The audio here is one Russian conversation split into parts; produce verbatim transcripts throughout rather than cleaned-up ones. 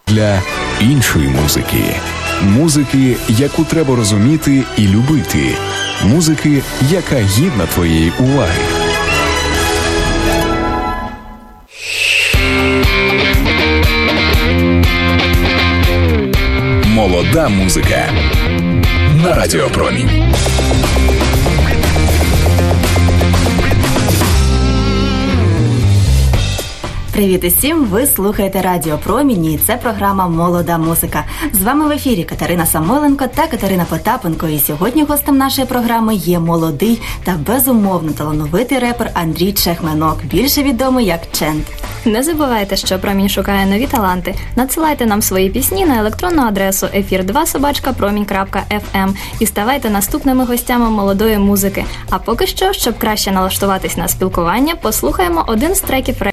для іншої музики. Музики, яку треба розуміти і любити. Музики, яка гідна твоєї уваги. Молода музика на Радіо Промінь. Привіт усім! Ви слухаєте Радіо Промінь, і це програма «Молода музика». З вами в ефірі Катерина Самойленко та Катерина Потапенко. І сьогодні гостем нашої програми є молодий та безумовно талановитий репер Андрій Чехменок, більше відомий як Чент. Не забувайте, що Промінь шукає нові таланти. Надсилайте нам свої пісні на електронну адресу ефір два собачка промінь крапка еф ем і ставайте наступними гостями молодої музики. А поки що, щоб краще налаштуватись на спілкування, послухаємо один з треків репера.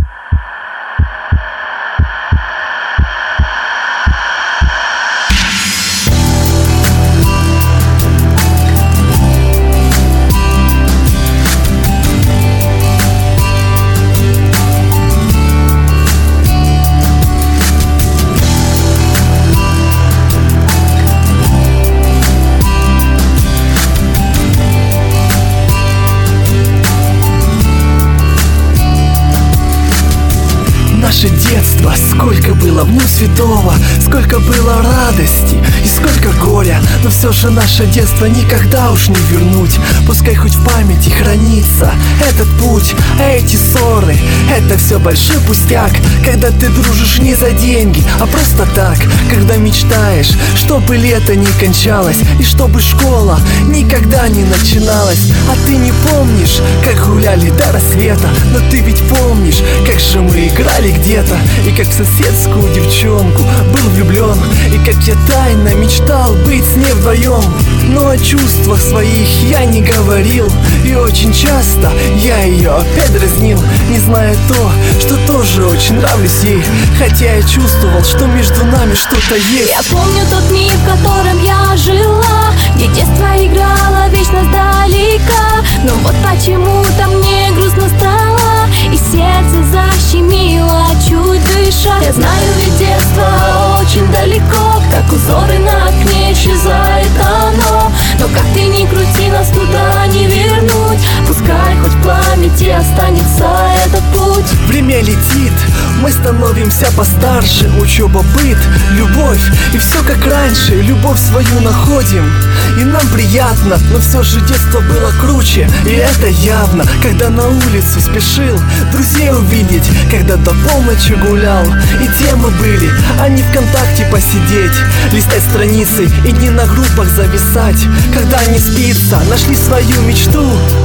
Наше детство, сколько было в нем святого, сколько было радости и сколько горя. Но все же наше детство никогда уж не вернуть. Пускай хоть в памяти хранится этот путь, а эти ссоры, это все большой пустяк. Когда ты дружишь не за деньги, а просто так. Когда мечтаешь, чтобы лето не кончалось и чтобы школа никогда не начиналась. А ты не помнишь, как гуляли до рассвета, но ты ведь помнишь, как же мы играли где-то, и как в соседскую девчонку был влюблен, и как я тайно мечтал быть с ней вдвоем. Но о чувствах своих я не говорил, и очень часто я ее опять дразнил, не зная то, что тоже очень нравлюсь ей, хотя я чувствовал, что между нами что-то есть. Я помню тот миг, в котором я жила, где детство играло вечно сдалека. Но вот почему-то мне грустно стало, и сердце защемило, чуть дыша. Я знаю, ведь детство очень далеко, как узоры на окне исчезает оно. Но как ты ни крути, нас туда не вернуть. Пускай хоть в памяти останется этот путь. Время летит, мы становимся постарше. Учеба, быт, любовь, и все как раньше. Любовь свою находим, и нам приятно. Но все же детство было круче, и это явно. Когда на улицу спешил друзей увидеть, когда до полночи гулял, и темы были, а не ВКонтакте посидеть, листать страницы и не на группах зависать. Когда не спится, нашли свою мечту,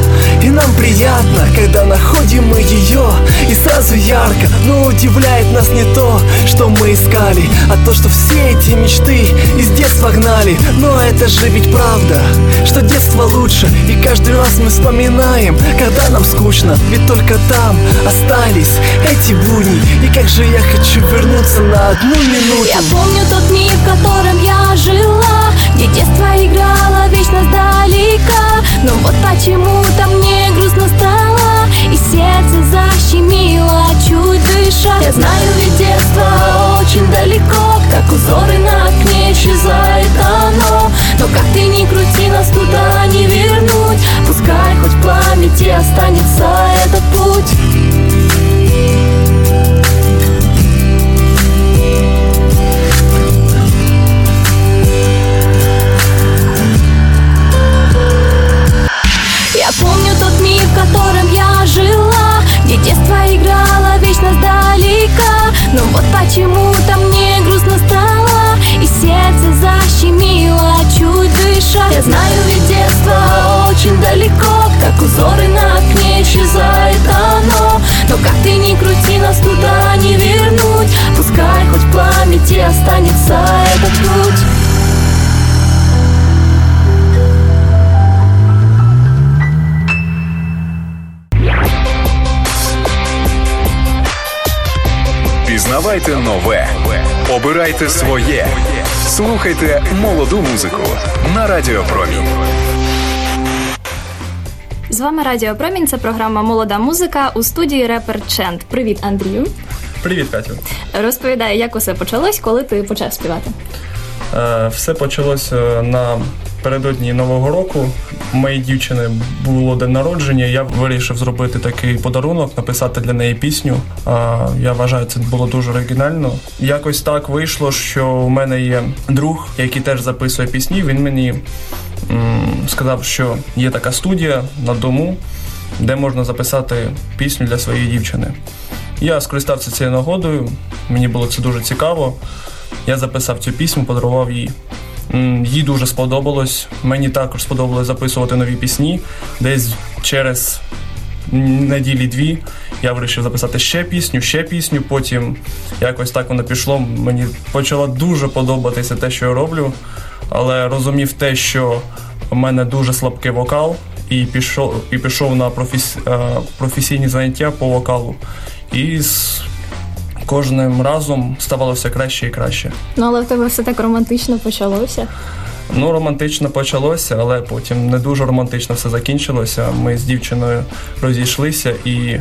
и нам приятно, когда находим мы ее, и сразу ярко. Но удивляет нас не то, что мы искали, а то, что все эти мечты из детства гнали. Но это же ведь правда, что детство лучше, и каждый раз мы вспоминаем, когда нам скучно, ведь только там остались эти будни. И как же я хочу вернуться на одну минуту. Я помню тот миг, в котором я жила, где детство играло вечно сдалека. Но вот почему-то мне грустно стало, и сердце защемило, чуть дыша. Я знаю, ведь детство очень далеко, как узоры на окне исчезает оно. Но как ты ни крути, нас туда не вернуть. Пускай хоть в памяти останется этот путь. Я помню тот миг, в котором я жила, где детство играло вечно сдалека. Но вот почему-то мне грустно стало, и сердце защемило, чуть дыша. Я знаю, ведь детство очень далеко, как узоры на окне исчезает оно. Но как ты ни крути, нас туда не вернуть. Пускай хоть в памяти останется этот путь. Пізнавайте нове, обирайте своє. Слухайте молоду музику на Радіо Промінь. З вами Радіо Промінь, це програма «Молода музика», у студії репер Чент. Привіт, Андрію. Привіт, Катю. Розповідай, як усе почалось, коли ти почав співати? Е, все почалося на передодні Нового року. У моєї дівчини було день народження, я вирішив зробити такий подарунок, написати для неї пісню. Е, я вважаю, це було дуже оригінально. Якось так вийшло, що у мене є друг, який теж записує пісні. Він мені м, сказав, що є така студія на дому, де можна записати пісню для своєї дівчини. Я скористався цією нагодою, мені було це дуже цікаво. Я записав цю пісню, подарував їй. Їй дуже сподобалось, мені також сподобалось записувати нові пісні. Десь через неділі-дві я вирішив записати ще пісню, ще пісню. Потім якось так воно пішло, мені почало дуже подобатися те, що я роблю. Але розумів те, що в мене дуже слабкий вокал, і пішов, і пішов на професі, професійні заняття по вокалу. І з кожним разом ставало все краще і краще. Ну, але в тебе все так романтично почалося. Ну, романтично почалося, але потім не дуже романтично все закінчилося. Ми з дівчиною розійшлися і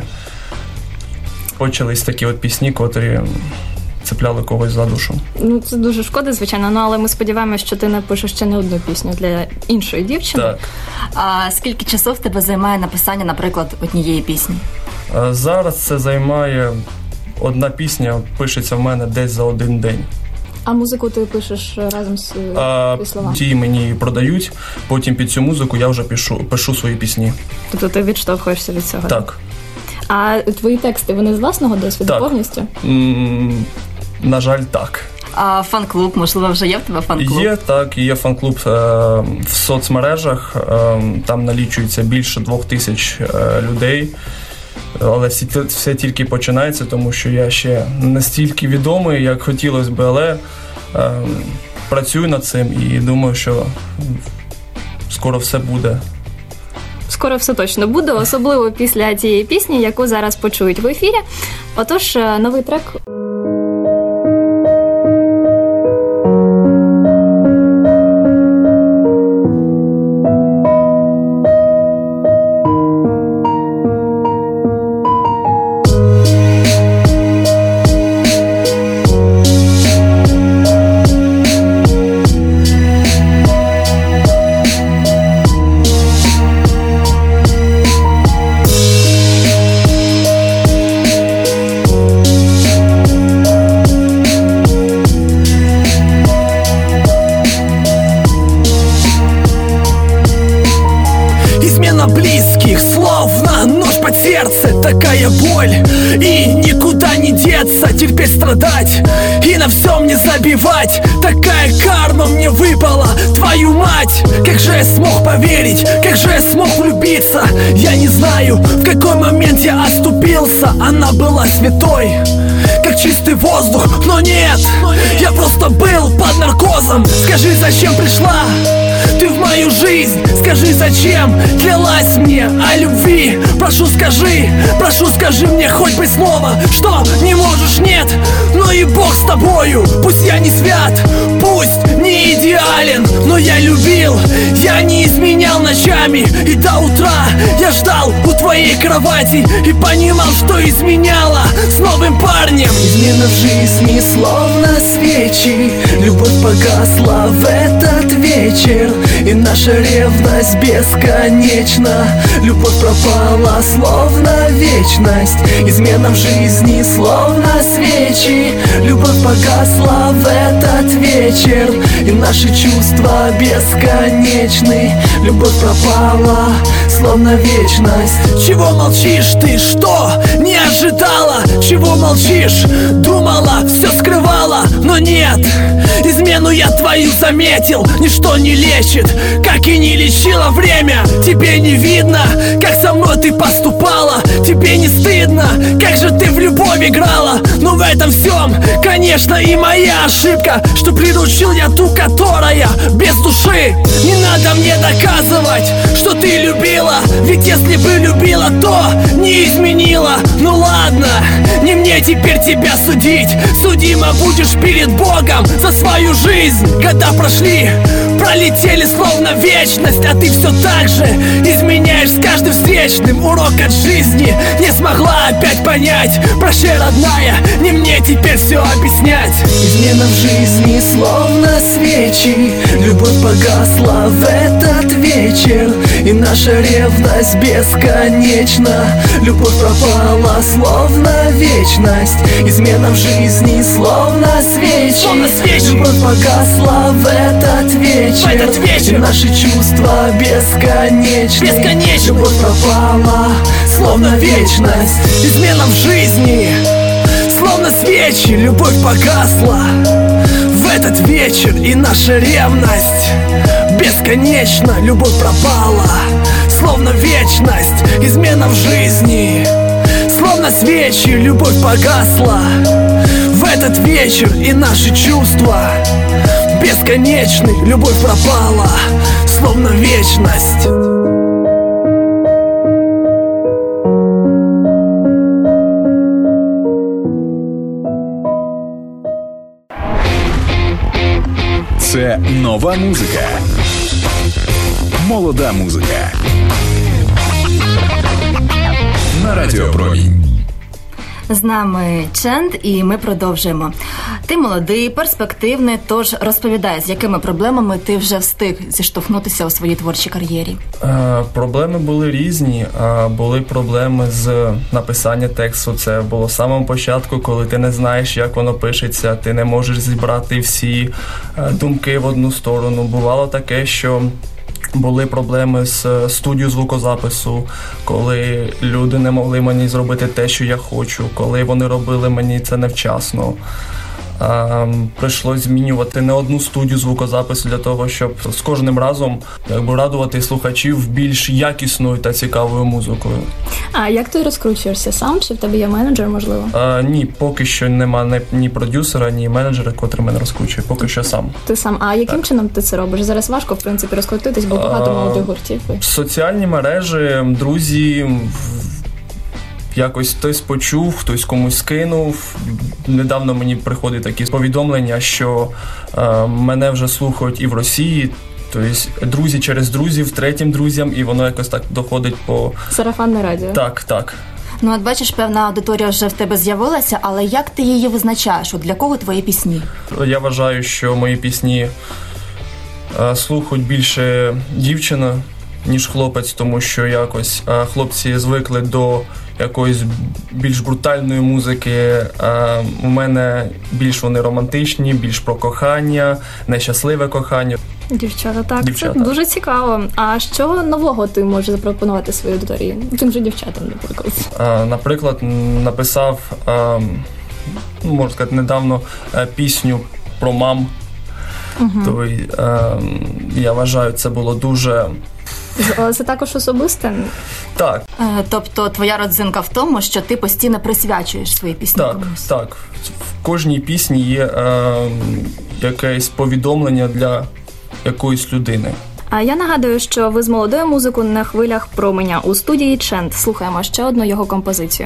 почались такі от пісні, котрі цепляли когось за душу. Ну, це дуже шкода, звичайно, ну, але ми сподіваємося, що ти напишеш ще не одну пісню для іншої дівчини. Так. А скільки часу в тебе займає написання, наприклад, однієї пісні? Зараз це займає, одна пісня пишеться в мене десь за один день. А музику ти пишеш разом з словами? Ті мені продають, потім під цю музику я вже пишу, пишу свої пісні. Тобто ти відштовхуєшся від цього? Так. А твої тексти, вони з власного досвіду так. повністю? М- на жаль, так. А фан-клуб, можливо, вже є в тебе фан-клуб? Є, так, є фан-клуб е- в соцмережах, е- там налічується більше двох тисяч е- людей. Але все, все тільки починається, тому що я ще не настільки відомий, як хотілося б, але е, працюю над цим і думаю, що скоро все буде. Скоро все точно буде, особливо після цієї пісні, яку зараз почують в ефірі. Отож, новий трек... Такая боль, и никуда не деться, терпеть, страдать и на всем не забивать. Такая карма мне выпала, твою мать. Как же я смог поверить, как же я смог влюбиться? Я не знаю, в какой момент я оступился. Она была святой, как чистый воздух, но нет, я просто был под наркозом. Скажи, зачем пришла ты в мою жизнь? Скажи, зачем клялась мне о любви? Прошу, скажи, прошу, скажи мне хоть бы слово, что не можешь, нет, но и Бог с тобою. Пусть я не свят, пусть не идеален, но я любил, я не изменял ночами. И до утра я ждал у твоей кровати и понимал, что изменяла с новым парнем. Измена в жизни словно свечи, любовь погасла в этот вечер, и наша ревность бесконечна. Любовь пропала словно вечность. Измена в жизни словно свечи, любовь погасла в этот вечер, и наши чувства бесконечны. Любовь пропала словно вечность. Чего молчишь ты, что не ожидала? Чего молчишь? Думала, все скрывала, но нет. Измену я твою заметил, ничто не лечит, как и не лечило время. Тебе не видно, как со мной ты поступала? Тебе не стыдно, как же ты в любовь играла? Но в этом всем, конечно, и моя ошибка, что приручил я ту, которая без души. Не надо мне доказывать, что ты любила, ведь если бы любила, то не изменила. Ну ладно, не мне теперь тебя судить, судима будешь перед Богом за свою жизнь, года прошли, пролетели словно вечность, а ты все так же изменяешь с каждым встречным. Урок от жизни не смогла опять понять. Прощай, родная, не мне теперь все объяснять. Измена в жизни словно свечи, любовь погасла в этот вечер, и наша ревность бесконечна. Любовь пропала словно вечность. Измена в жизни словно свечи, словно свечи. Любовь погасла в этот вечер, в этот вечер. И наши чувства бесконечны. Бесконечны. Любовь пропала словно вечность. Измена в жизни словно свечи. Любовь погасла в этот вечер, и наша ревность бесконечна. Любовь пропала словно вечность. Измена в жизни словно свечи. Любовь погасла в этот вечер, и наши чувства бесконечны. Любовь пропала словно вечность. Це нова музика. Молода музика. На Радіо Промінь. З нами Ченд, і ми продовжуємо. Ти молодий, перспективний, тож розповідай, з якими проблемами ти вже встиг зіштовхнутися у своїй творчій кар'єрі? Е, проблеми були різні. Е, були проблеми з написання тексту. Це було з самого початку, коли ти не знаєш, як воно пишеться, ти не можеш зібрати всі е, думки в одну сторону. Бувало таке, що були проблеми з студією звукозапису, коли люди не могли мені зробити те, що я хочу, коли вони робили мені це невчасно. Ем, прийшлось змінювати не одну студію звукозапису для того, щоб з кожним разом якби радувати слухачів більш якісною та цікавою музикою. А як ти розкручуєшся сам? Чи в тебе є менеджер, можливо? Е, ні, поки що нема ні, ні продюсера, ні менеджера, котрий мене розкручує. Поки що сам. Ти сам. А яким так. чином ти це робиш? Зараз важко, в принципі, розкрутитись, бо багато Е, молодих гуртів. Соціальні мережі, друзі, якось хтось почув, хтось комусь скинув. Недавно мені приходять такі повідомлення, що е, мене вже слухають і в Росії. Тобто друзі через друзів, третім друзям, і воно якось так доходить по... Сарафанне радіо. Так, так. Ну, от бачиш, певна аудиторія вже в тебе з'явилася, але як ти її визначаєш? От для кого твої пісні? Я вважаю, що мої пісні е, слухають більше дівчина, ніж хлопець, тому що якось е, хлопці звикли до якоїсь більш брутальної музики. Е, у мене більш вони романтичні, більш про кохання, нещасливе кохання. Дівчата, так, Дівчата. Це дуже цікаво. А що нового ти можеш запропонувати своїй аудиторії? Тим же дівчатам, наприклад. Е, наприклад, написав, е, ну, можна сказати, недавно е, пісню про мам. Угу. То, е, я вважаю, це було дуже... Але це також особисте? Так. Е, тобто твоя родзинка в тому, що ти постійно присвячуєш свої пісні Так, комусь? так. В кожній пісні є е, якесь повідомлення для якоїсь людини. А я нагадую, що ви з молодою музикою на хвилях променя у студії Ченд. Слухаємо ще одну його композицію.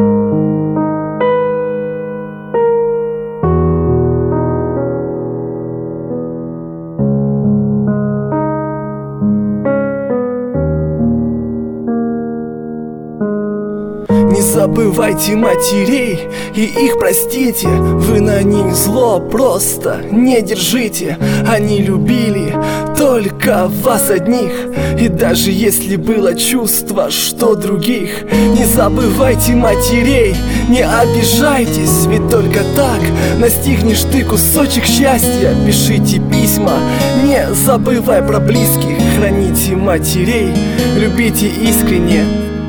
Не забывайте матерей и их простите. Вы на них зло просто не держите. Они любили только вас одних. И даже если было чувство, что других. Не забывайте матерей, не обижайтесь. Ведь только так настигнешь ты кусочек счастья. Пишите письма, не забывай про близких. Храните матерей, любите искренне.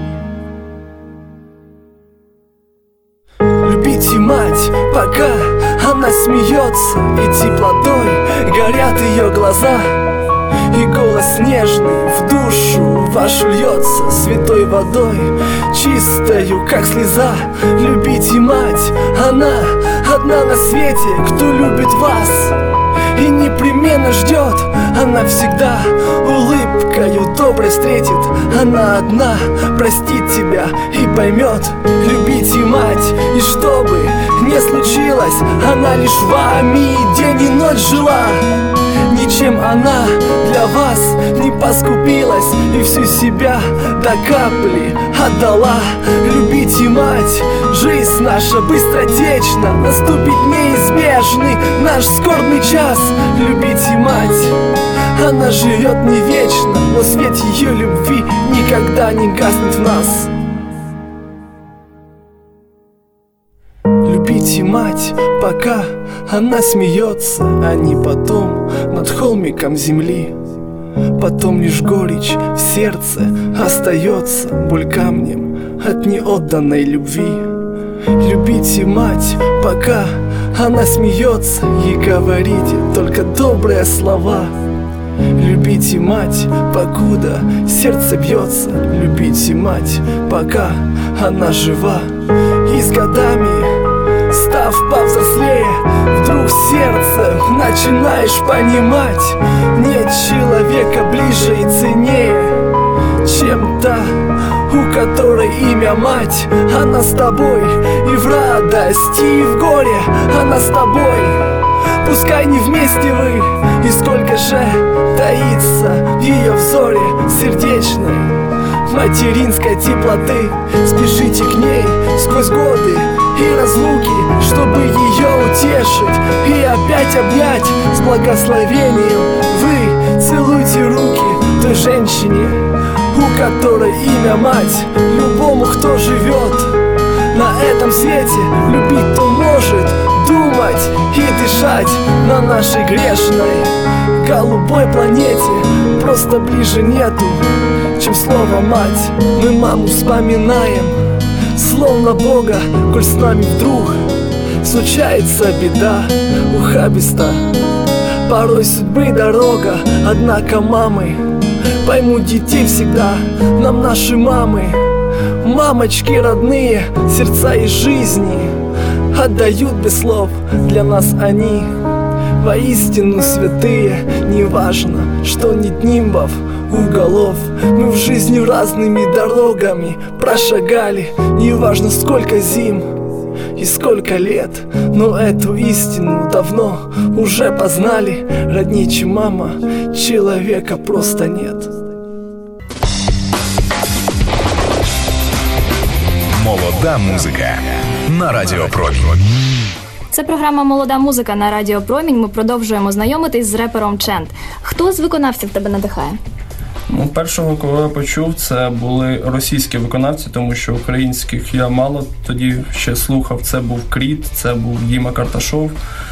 Любите мать, пока она смеется, и теплотой горят ее глаза, и голос нежный в душу вашу льется святой водой, чистою, как слеза. Любите мать, она одна на свете, кто любит вас и непременно ждет. Она всегда улыбкою доброй встретит. Она одна простит тебя и поймет. Любите мать, и что бы ни случилось, она лишь вами день и ночь жила. Ничем она для вас не поскупилась и всю себя до капли отдала. Любите мать, жизнь наша быстротечна, наступит неизбежный наш скорбный час. Любите мать, она живет не вечно, но свет ее любви никогда не гаснет в нас. Любите мать, пока она смеется, а не потом над холмиком земли. Потом лишь горечь в сердце остается, боль камнем от неотданной любви. Любите мать, пока она смеется, и говорите только добрые слова. Любите мать, покуда сердце бьется. Любите мать, пока она жива. И с годами, став повзрослее, вдруг в сердце начинаешь понимать: нет человека ближе и ценнее, чем та, у которой имя мать. Она с тобой и в радости, и в горе. Она с тобой, пускай не вместе вы, и сколько же таится в ее взоре сердечной материнской теплоты. Спешите к ней сквозь годы и разлуки, чтобы ее утешить и опять обнять с благословением. Вы целуйте руки той женщине, у которой имя мать. Любому, кто живет на этом свете, любить то может, думать и дышать на нашей грешной голубой планете. Просто ближе нету, чем слово мать. Мы маму вспоминаем, словно Бога, коль с нами вдруг случается беда ухабиста. Порой судьбы дорога, однако мамы поймут детей всегда. Нам наши мамы, мамочки родные, сердца и жизни отдают без слов. Для нас они воистину святые. Неважно, что нет нимбов у голов, мы в жизни разными дорогами прошагали. Неважно, сколько зим и сколько лет, но эту истину давно уже познали. Роднее, чем мама, человека просто нет. Молода музика на Радіо Промінь. Це програма «Молода музика» на Радіо Промінь. Ми продовжуємо знайомитись з репером Чент. Хто з виконавців тебе надихає? Ну, першого, кого я почув, це були російські виконавці, тому що українських я мало тоді ще слухав. Це був Кріт, це був Діма Карташов,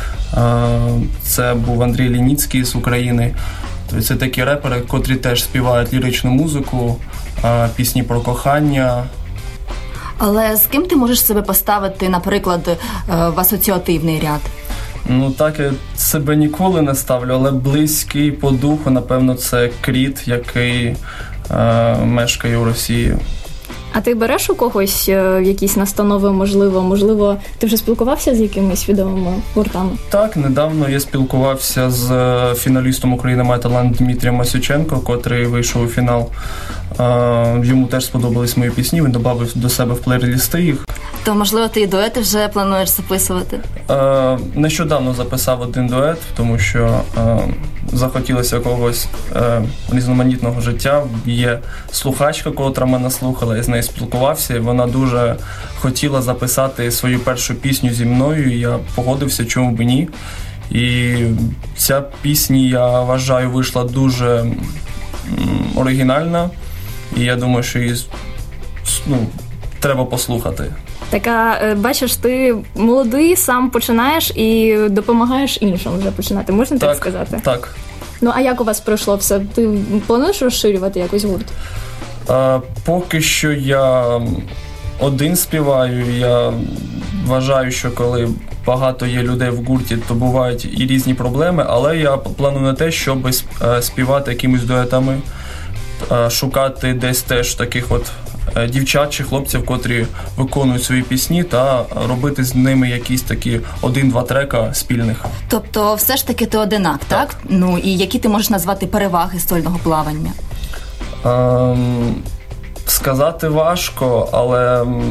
це був Андрій Лініцький з України. Тобто це такі репери, котрі теж співають ліричну музику, пісні про кохання. Але з ким ти можеш себе поставити, наприклад, в асоціативний ряд? Ну, так я себе ніколи не ставлю, але близький по духу, напевно, це Кріт, який е, мешкає у Росії. А ти береш у когось е, якісь настанови, можливо, можливо, ти вже спілкувався з якимись відомими гуртами? Так, недавно я спілкувався з фіналістом України «Май талант» Дмитрієм Масюченко, котрий вийшов у фінал. Е, йому теж сподобались мої пісні, він додав до себе в плейлісти їх. То, можливо, ти і дуети вже плануєш записувати? Е, нещодавно записав один дует, тому що е, захотілося якогось е, різноманітного життя. Є слухачка, котра мене слухала, я з нею спілкувався, і вона дуже хотіла записати свою першу пісню зі мною, і я погодився, чому б ні. І ця пісня, я вважаю, вийшла дуже м, оригінальна, і я думаю, що її ну, треба послухати. Так, а, бачиш, ти молодий, сам починаєш і допомагаєш іншим вже починати, можна так, так сказати? Так. Ну, а як у вас пройшло все? Ти плануєш розширювати якось гурт? А, поки що я один співаю. Я вважаю, що коли багато є людей в гурті, то бувають і різні проблеми, але я планую на те, щоб співати якимись дуетами, шукати десь теж таких от дівчат чи хлопців, котрі виконують свої пісні, та робити з ними якісь такі один-два трека спільних. Тобто все ж таки ти одинак, так? так? Ну і які ти можеш назвати переваги сольного плавання? Ем, сказати важко, але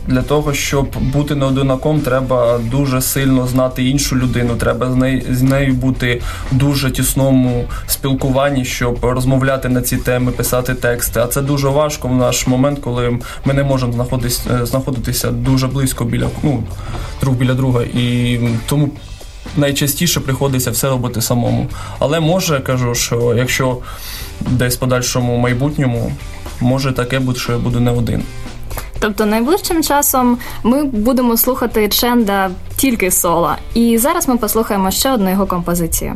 Для того, щоб бути не одинаком, треба дуже сильно знати іншу людину, треба з нею, з нею бути в дуже тісному спілкуванні, щоб розмовляти на ці теми, писати тексти. А це дуже важко в наш момент, коли ми не можемо знаходитися, знаходитися дуже близько біля, ну, друг біля друга. І тому найчастіше приходиться все робити самому. Але може, кажу, що якщо десь в подальшому майбутньому, може таке бути, що я буду не один. Тобто найближчим часом ми будемо слухати Ченда тільки соло. І зараз ми послухаємо ще одну його композицію.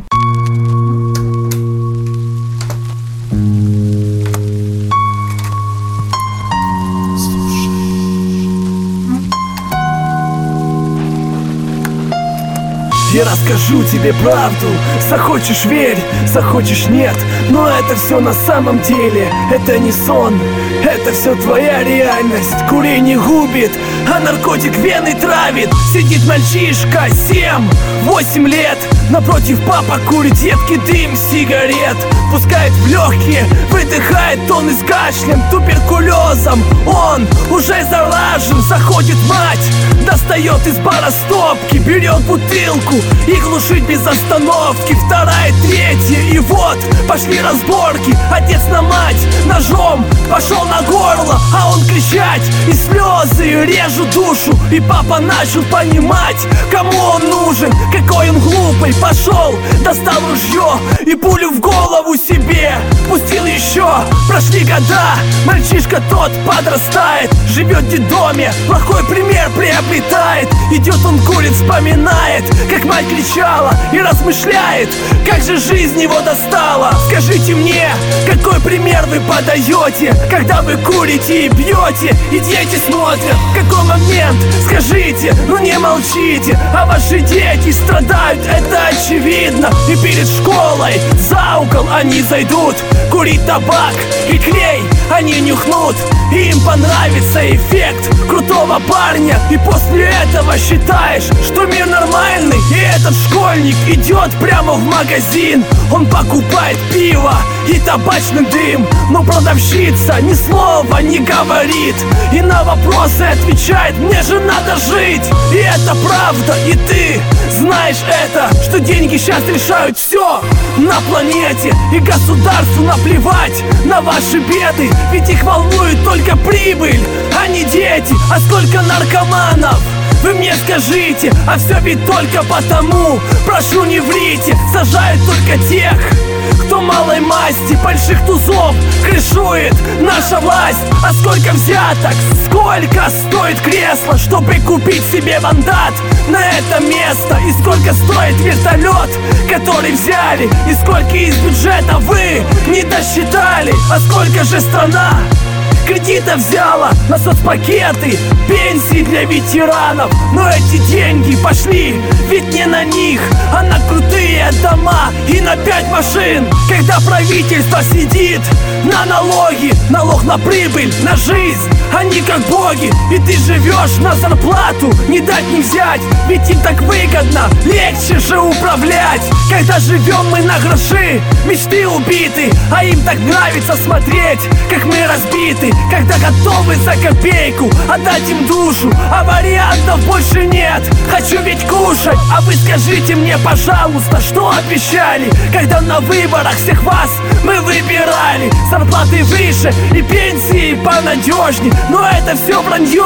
Я расскажу тебе правду, захочешь верь, захочешь нет. Но это все на самом деле, это не сон, это все твоя реальность. Курение губит, а наркотик вены травит. Сидит мальчишка, семь-восемь лет, напротив папа курит едкий дым сигарет. Пускает в легкие, выдыхает тонны с кашлем, туберкулезом. Он уже заражен, заходит мать, достает из бара стопки, берет бутылку и глушит без остановки. Вторая, третья, и вот пошли разборки. Отец на мать ножом пошел на горло, а он кричать, и слезы режут душу. И папа начал понимать, кому он нужен, какой он глупый. Пошел, достал ружье и пулю в голову себе пустил еще. Прошли года, мальчишка тот подрастает, живет в детдоме, плохой пример приобретает. Идет он курит, вспоминает, как мать кричала, и размышляет, как же жизнь его достала. Скажите мне, какой пример вы подаете, когда вы курите и пьете, и дети смотрят, в какой момент, скажите, ну не молчите. А ваши дети страдают, это очевидно. И перед школой за угол они зайдут, курить табак и клей они нюхнут, и им понравится эффект крутого парня. И после этого считаешь, что мир нормальный. И этот школьник идет прямо в магазин, он покупает пиво и табачный дым, но продавщица ни слова не говорит и на вопросы отвечает: мне же надо жить. И это правда, и ты знаешь это, что деньги сейчас решают все на планете, и государству наплевать на ваши беды, ведь их волнует только прибыль, а не дети. А сколько наркоманов, вы мне скажите, а все ведь только потому, прошу не врите, сажают только тех, кто малой масти, больших тузов крышует наша власть. А сколько взяток, сколько стоит кресло, чтобы купить себе мандат на это место? И сколько стоит вертолет, который взяли? И сколько из бюджета вы не досчитали? А сколько же страна кредита взяла на соцпакеты, пенсии для ветеранов? Но эти деньги пошли ведь не на них, а на крутые дома и на пять машин. Когда правительство сидит на налоги, налог на прибыль, на жизнь, они как боги. И ты живешь на зарплату, не дать не взять, ведь им так выгодно, легче же управлять. Когда живем мы на гроши, мечты убиты, а им так нравится смотреть, как мы разбиты. Когда готовы за копейку отдать им душу, а вариантов больше нет, хочу ведь кушать. А вы скажите мне, пожалуйста, что обещали, когда на выборах всех вас мы выбирали? Зарплаты выше и пенсии понадежнее, но это все вранье.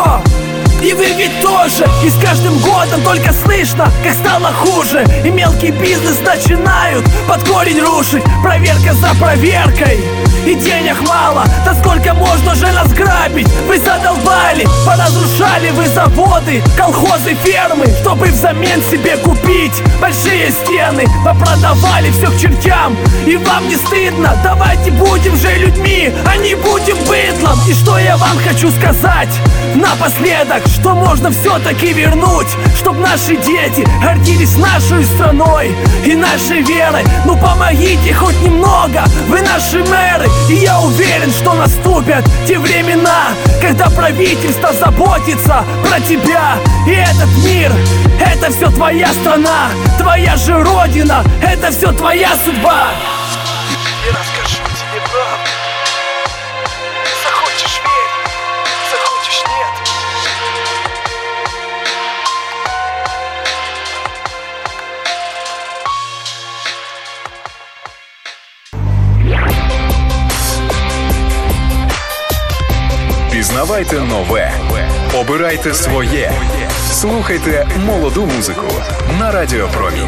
И вы ведь тоже, и с каждым годом только слышно, как стало хуже. И мелкий бизнес начинают под корень рушить, проверка за проверкой, и денег мало. Да сколько можно же нас грабить? Вы задолбали, поразрушали вы заводы, колхозы, фермы, чтобы взамен себе купить большие стены. Попродавали все к чертям, и вам не стыдно? Давайте будем же людьми, а не будем быдлом. И что я вам хочу сказать напоследок, что можно все-таки вернуть, чтоб наши дети гордились нашей страной и нашей верой. Ну помогите хоть немного, вы наши мэры, и я уверен, что наступят те времена, когда правительство заботится про тебя. И этот мир, это все твоя страна, твоя же родина, это все твоя судьба. Я расскажу тебе правду. Захочешь верь, захочешь нет. Пізнавайте нове, обирайте своє, слухайте молоду музику на Радіо Промінь.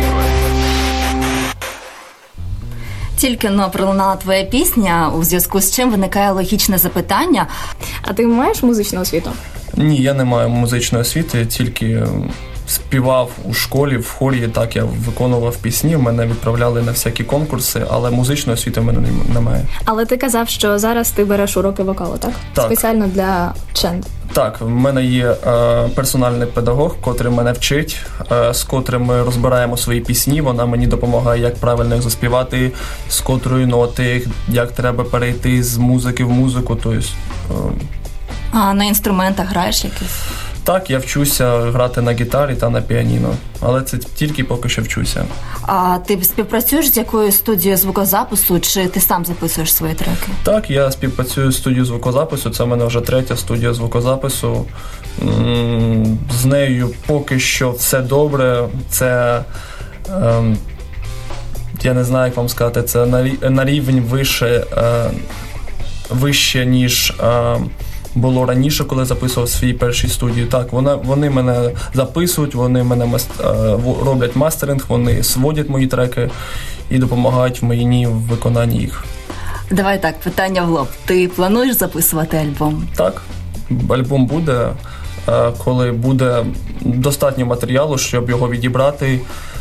Тільки но пролунала твоя пісня, у зв'язку з чим виникає логічне запитання. А ти маєш музичну освіту? Ні, я не маю музичної освіти, тільки співав у школі, в хорі, так, я виконував пісні, мене відправляли на всякі конкурси, але музичної освіти в мене немає. Але ти казав, що зараз ти береш уроки вокалу, так? Так. Спеціально для ченд. Так, в мене є е, персональний педагог, котрий мене вчить, е, з котрим ми розбираємо свої пісні, вона мені допомагає, як правильно їх заспівати, з котрої ноти, як треба перейти з музики в музику, тобто... Е, А на інструментах граєш якісь? Так, я вчуся грати на гітарі та на піаніно, але це тільки поки що вчуся. А ти співпрацюєш з якоюсь студією звукозапису, чи ти сам записуєш свої треки? Так, я співпрацюю з студією звукозапису, це в мене вже третя студія звукозапису. З нею поки що все добре, це, ем, я не знаю, як вам сказати, це на рівень вище, е, вище ніж... Е, було раніше, коли записував свій першій студії. Так, вони, вони мене записують, вони мене маст, роблять мастеринг, вони сводять мої треки і допомагають мені в виконанні їх. Давай так, питання в лоб. Ти плануєш записувати альбом? Так, альбом буде, коли буде достатньо матеріалу, щоб його відібрати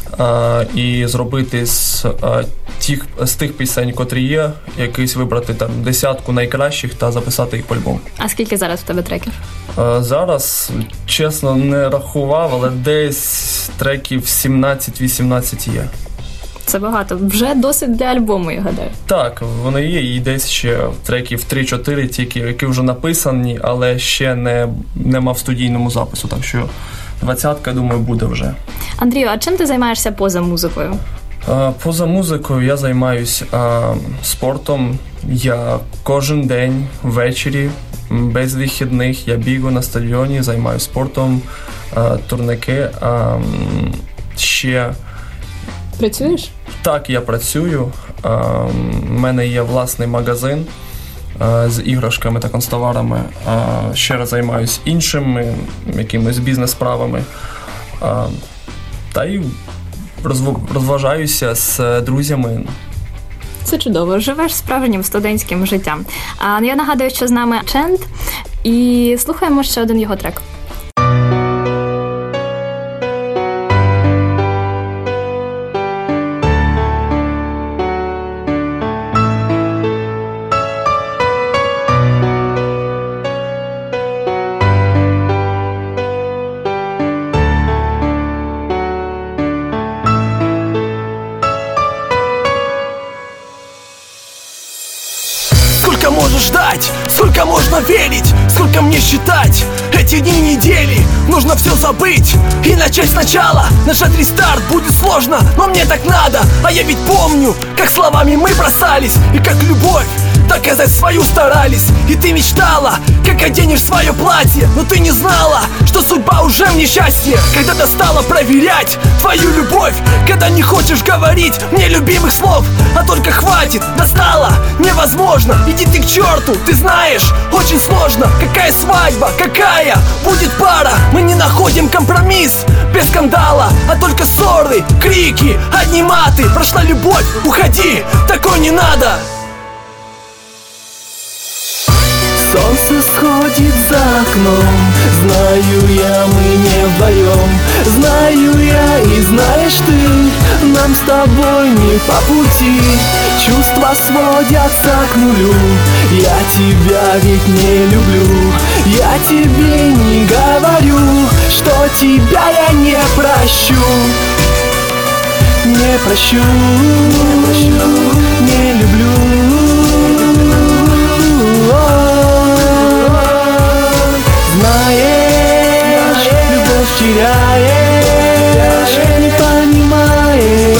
і зробити з тих, з тих пісень, котрі є, якийсь вибрати там десятку найкращих та записати їх в альбом. А скільки зараз в тебе треків? Зараз, чесно, не рахував, але десь треків сімнадцять-вісімнадцять є. Це багато. Вже досить для альбому, я гадаю. Так, вони є, і десь ще треків три-чотири тільки, які вже написані, але ще не, нема в студійному запису, так що двадцятка, думаю, буде вже. Андрію, а чим ти займаєшся поза музикою? Поза музикою я займаюся спортом. Я кожен день ввечері, без вихідних, я бігаю на стадіоні, займаюся спортом, а, турники. А, ще... Працюєш? Так, я працюю. У мене є власний магазин а, з іграшками та канцтоварами. А, ще раз займаюся іншими якимись бізнес-справами. А, та й розважаюся з друзями. Це чудово. Живеш справжнім студентським життям. А я нагадую, що з нами Ченд, і слухаємо ще один його трек. Сколько можешь ждать, сколько можно верить, сколько мне считать эти дни недели. Нужно все забыть и начать сначала. Нажать рестарт будет сложно, но мне так надо. А я ведь помню, как словами мы бросались, и как любовь доказать свою старались. И ты мечтала, как оденешь свое платье, но ты не знала, что судьба уже в несчастье. Когда-то стала проверять твою любовь, когда не хочешь говорить мне любимых слов, а только хватит, достало, невозможно. Иди ты к черту, ты знаешь, очень сложно. Какая свадьба, какая будет пара? Мы не находим компромисс без скандала, а только ссоры, крики, одни маты. Прошла любовь, уходи, такой не надо. Солнце сходит за окном, знаю я, мы не вдвоем. Знаю я и знаешь ты, нам с тобой не по пути. Чувства сводятся к нулю, я тебя ведь не люблю. Я тебе не говорю, что тебя я не прощу. Не прощу, не прощу, не люблю. Знаешь, любовь теряешь, не понимаешь.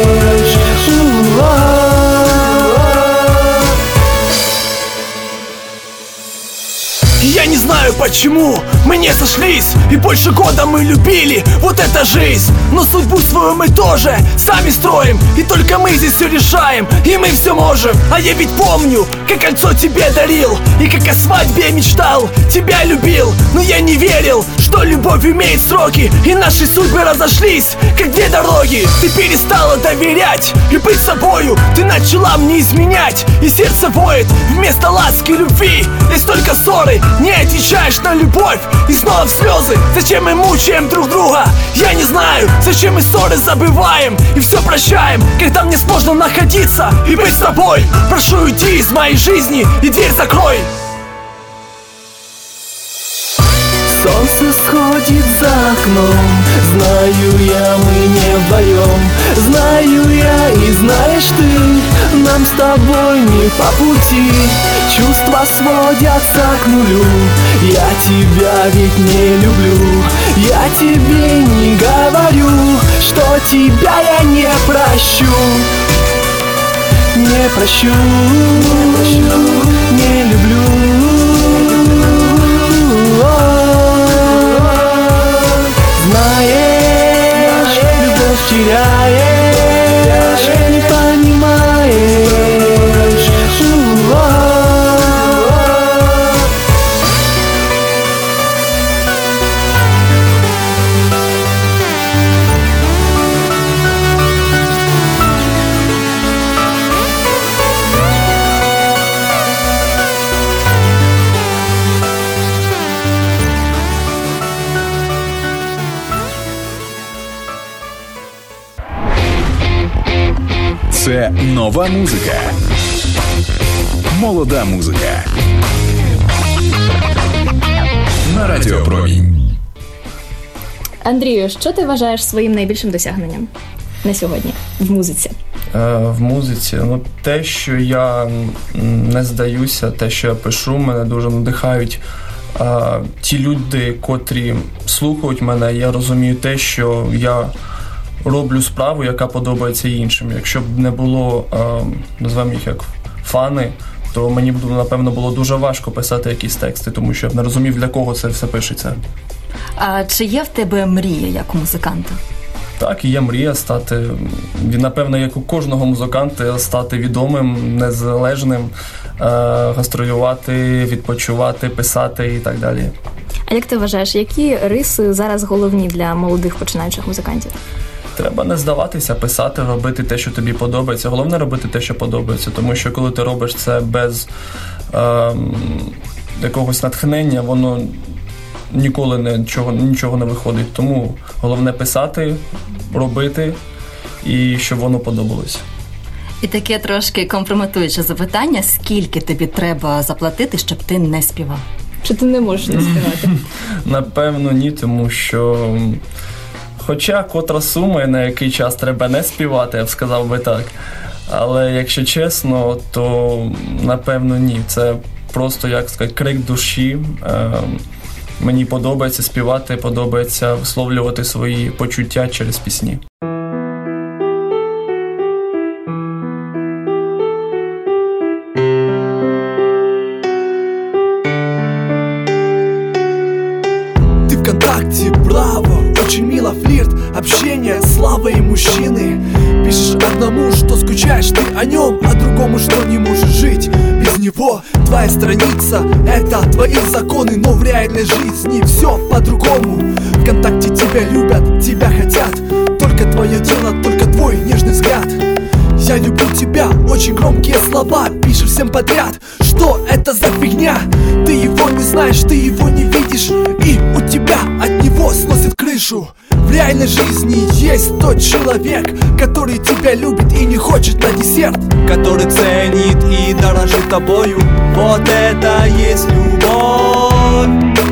Я не знаю почему мы не сошлись, и больше года мы любили вот эта жизнь. Но судьбу свою мы тоже сами строим, и только мы здесь все решаем, и мы все можем. А я ведь помню, как кольцо тебе дарил, и как о свадьбе мечтал, тебя любил. Но я не верил, что любовь имеет сроки, и наши судьбы разошлись, как две дороги. Ты перестала доверять и быть собою, ты начала мне изменять, и сердце воет. Вместо ласки и любви есть только ссоры. Не отвечаешь на любовь и снова в слезы. Зачем мы мучаем друг друга? Я не знаю. Зачем мы ссоры забываем и все прощаем, когда мне сложно находиться и быть с тобой. Прошу, уйди из моей жизни и дверь закрой. Солнце сходит за окном, знаю я, мы не вдвоем. Знаю я и знаешь ты, нам с тобой не по пути. Чувства сводятся к нулю, я тебя ведь не люблю. Я тебе не говорю, что тебя я не прощу. Не прощу, не прощу, не люблю. Знаешь, любовь теряешь, не понимаешь. Це нова музика. Молода музика. На Радіо Промінь. Андрію, що ти вважаєш своїм найбільшим досягненням на сьогодні в музиці? Е, в музиці, ну, те, що я не здаюся, те, що я пишу, мене дуже надихають. Е, ті люди, котрі слухають мене, я розумію те, що я роблю справу, яка подобається іншим. Якщо б не було, е, назвемо їх як фани, то мені б, напевно, було дуже важко писати якісь тексти, тому що я б не розумів, для кого це все пишеться. А чи є в тебе мрія як у музиканта? Так, і є мрія стати, напевно, як у кожного музиканта, стати відомим, незалежним, е, гастролювати, відпочивати, писати і так далі. А як ти вважаєш, які риси зараз головні для молодих починаючих музикантів? Треба не здаватися, писати, робити те, що тобі подобається. Головне робити те, що подобається, тому що коли ти робиш це без е, якогось натхнення, воно ніколи нічого, нічого не виходить. Тому головне писати, робити і щоб воно подобалось. І таке трошки компрометуюче запитання, скільки тобі треба заплатити, щоб ти не співав? Чи ти не можеш не співати? Напевно, ні, тому що хоча котра сума і на який час треба не співати, я б сказав би так. Але якщо чесно, то напевно ні. Це просто, як сказати, крик душі. Е, мені подобається співати, подобається висловлювати свої почуття через пісні. Ты ВКонтакте, браво, очень мило, флирт, общение, слава и мужчины. Пишешь одному, что скучаешь ты о нем, а другому, что не можешь жить без него. Твоя страница — это твои законы, но в реальной жизни все по-другому. ВКонтакте тебя любят, тебя хотят, только твое дело, только твой нежный взгляд. Я люблю тебя, очень громкие слова, пишешь всем подряд. Что это за фигня? Ты его не знаешь, ты его не видишь, и у тебя от него сносит крышу. В реальной жизни есть тот человек, который тебя любит и не хочет на десерт, который ценит и дорожит тобою. Вот это есть любовь.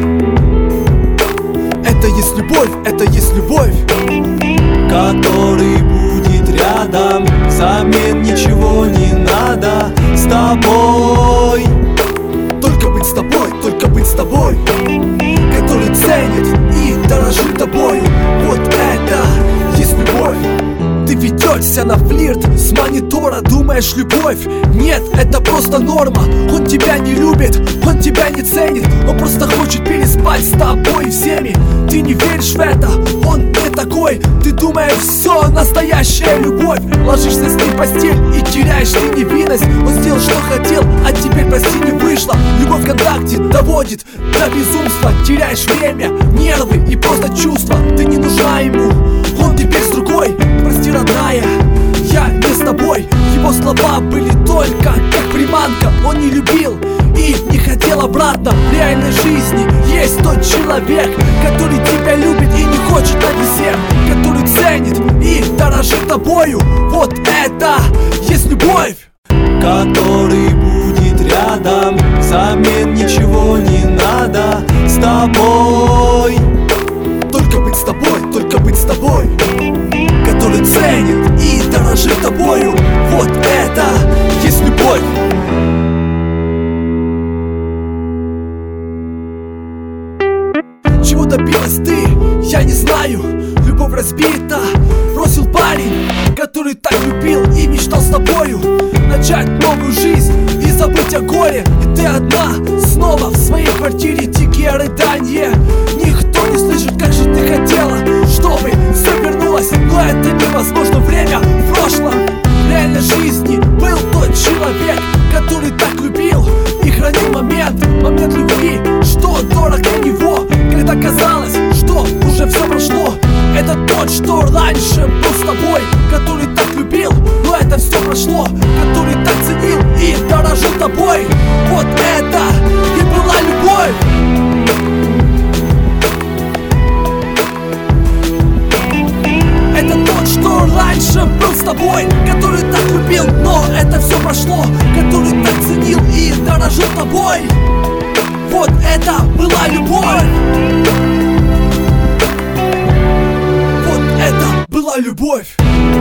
Это есть любовь, это есть любовь. Который будет рядом, взамен ничего не надо. С тобой, только быть с тобой, только быть с тобой. Который ценит и дорожит тобой. Вот это есть любовь. Ты ведешься на флирт с монитора, думаешь любовь. Нет, это просто норма. Он тебя не любит, он тебя не ценит, он просто хочет переспать с тобой и всеми. Ты не веришь в это, он не такой, ты думаешь, все, настоящая любовь. Ложишься с ним в постель и теряешь ты невинность. Он сделал, что хотел, а теперь, прости, не вышло. Любовь ВКонтакте доводит до безумства. Теряешь время, нервы и просто чувства. Ты не нужна ему, он теперь с другой. Прости, родная, я не с тобой. Его слова были только как приманка. Он не любил и не хотел обратно. В реальной жизни есть тот человек, который тебя любит и не хочет на десерт, который ценит и дорожит тобою. Вот это есть любовь. Который будет рядом, взамен ничего не надо. С тобой, только быть с тобой, только быть с тобой. Который ценит и дорожит тобою. Вот это есть любовь. Чего добилась ты, я не знаю. Любовь разбита, бросил парень, который так любил и мечтал с тобою начать новую жизнь и забыть о горе. И ты одна, снова в своей квартире, дикие рыдания. Никто не слышит, как же ты хотела, чтобы все вернулось. Но это невозможно, время в прошлом. В реальной жизни был тот человек, который так любил и хранил момент, момент любви, что дорог для него. Когда казалось, что уже все прошло. Это тот, что раньше был с тобой, который так любил, но это все прошло. Который так ценил и дорожил тобой. Вот это и была любовь. Это тот, что раньше был с тобой, который так любил, но это все прошло. Который так ценил и дорожил тобой. Вот это была любовь. Вот это была любовь.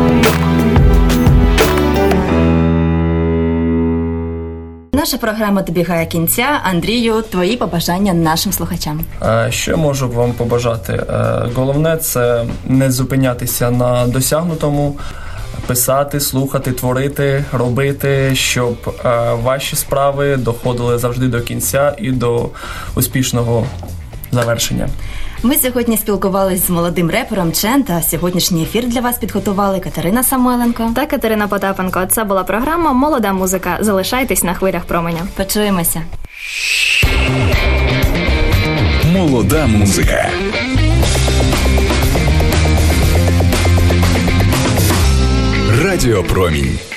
Наша програма добігає кінця. Андрію, твої побажання нашим слухачам. Що можу вам побажати? Головне – це не зупинятися на досягнутому, писати, слухати, творити, робити, щоб ваші справи доходили завжди до кінця і до успішного завершення. Ми сьогодні спілкувалися з молодим репером Чен, та сьогоднішній ефір для вас підготували Катерина Самойленко та Катерина Потапенко. Це була програма «Молода музика». Залишайтесь на хвилях променя. Почуємося. Молода музика. Радіо Промінь.